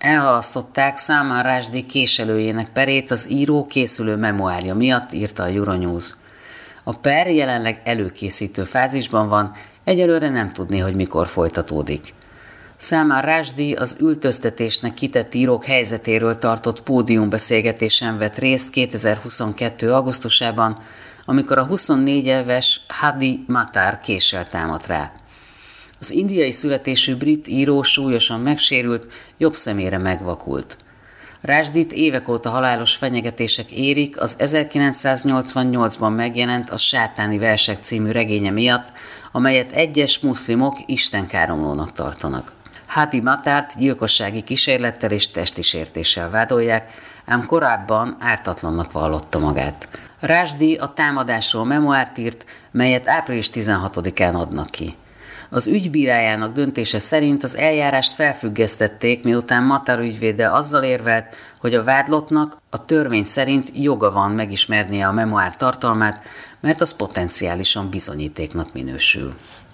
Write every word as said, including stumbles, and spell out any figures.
Elhalasztották Salman Rushdie késelőjének perét az író készülő memoárja miatt, írta a Euronews. A per jelenleg előkészítő fázisban van, egyelőre nem tudni, hogy mikor folytatódik. Salman Rushdie az üldöztetésnek kitett írók helyzetéről tartott pódiumbeszélgetésen vett részt kétezer-huszonkettő. augusztusában, amikor a huszonnégy éves Hadi Matar késsel támadt rá. Az indiai születésű brit író súlyosan megsérült, jobb szemére megvakult. Rushdie-t évek óta halálos fenyegetések érik az ezerkilencszáznyolcvannyolcban megjelent a Sátáni versek című regénye miatt, amelyet egyes muszlimok istenkáromlónak tartanak. Hadi Matart gyilkossági kísérlettel és testi sértéssel vádolják, ám korábban ártatlannak vallotta magát. Rushdie a támadásról memoárt írt, melyet április tizenhatodikán adnak ki. Az ügybírájának döntése szerint az eljárást felfüggesztették, miután Matar ügyvéde azzal érvelt, hogy a vádlottnak a törvény szerint joga van megismernie a memoár tartalmát, mert az potenciálisan bizonyítéknak minősül.